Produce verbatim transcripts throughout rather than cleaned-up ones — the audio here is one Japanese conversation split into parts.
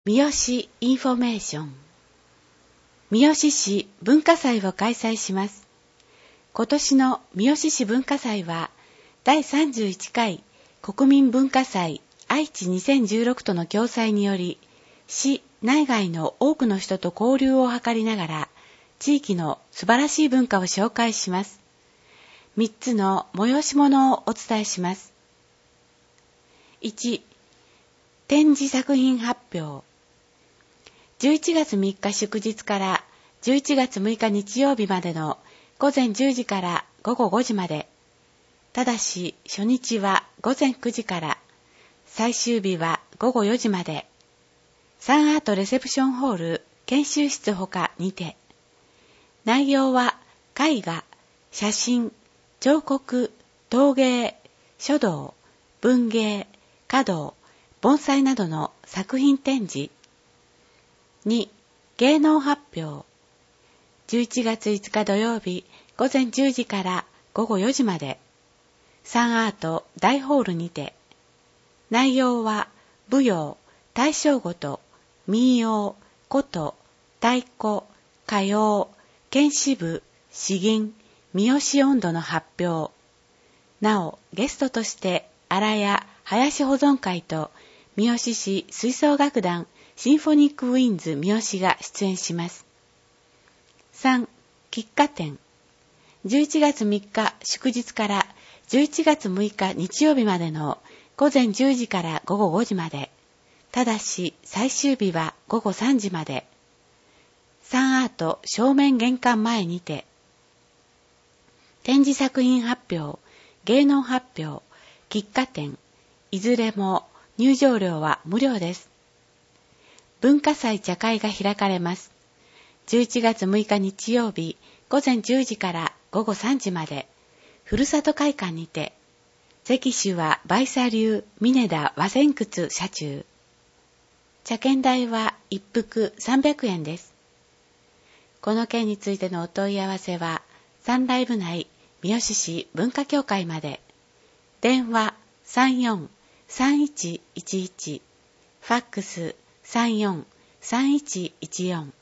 三好インフォメーション。三好市文化祭を開催します。今年の三好市文化祭はだいさんじゅういっかい国民文化祭愛知にせんじゅうろくとの共催により、市内外の多くの人と交流を図りながら地域の素晴らしい文化を紹介します。みっつの催し物をお伝えします。いち、展示作品発表。じゅういちがつみっか祝日からじゅういちがつむいか日曜日までのごぜんじゅうじからごごごじまで、ただし初日はごぜんくじから最終日はごごよじまで、サンアートレセプションホール研修室ほかにて、内容は絵画、写真、彫刻、陶芸、書道、文芸、華道、盆栽などの作品展示。に、芸能発表。じゅういちがついつか土曜日ごぜんじゅうじからごごよじまで、サンアート大ホールにて、内容は舞踊、大正琴、民謡、琴、太鼓、歌謡、剣士部、詩吟、三好音頭の発表。なお、ゲストとして荒谷林保存会と三好市吹奏楽団シンフォニックウィンズ三好が出演します。さん、喫茶店。じゅういちがつみっか祝日からじゅういちがつむいか日曜日までのごぜんじゅうじからごごごじまで、ただし最終日はごごさんじまで、サンアート正面玄関前にて、展示作品発表、芸能発表、喫茶店、いずれも入場料は無料です。文化祭茶会が開かれます。じゅういちがつむいか日曜日ごぜんじゅうじからごごさんじまで、ふるさと会館にて、席種はバイサ流峰田和泉窟社中。茶券代は一服さんびゃくえんです。この件についてのお問い合わせは、サンライブ内三好市文化協会まで。電話 さんよんさんいちいちいち、ファックスさんよんさんいちいちよん。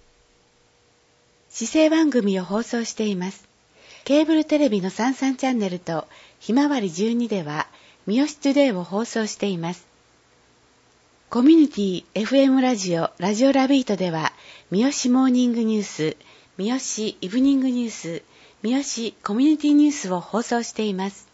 市政番組を放送しています。ケーブルテレビのさんじゅうさんチャンネルとひまわりじゅうにでは三好トゥデイを放送しています。コミュニティ エフエム ラジオラジオラビートでは三好モーニングニュース、三好イブニングニュース、三好コミュニティニュースを放送しています。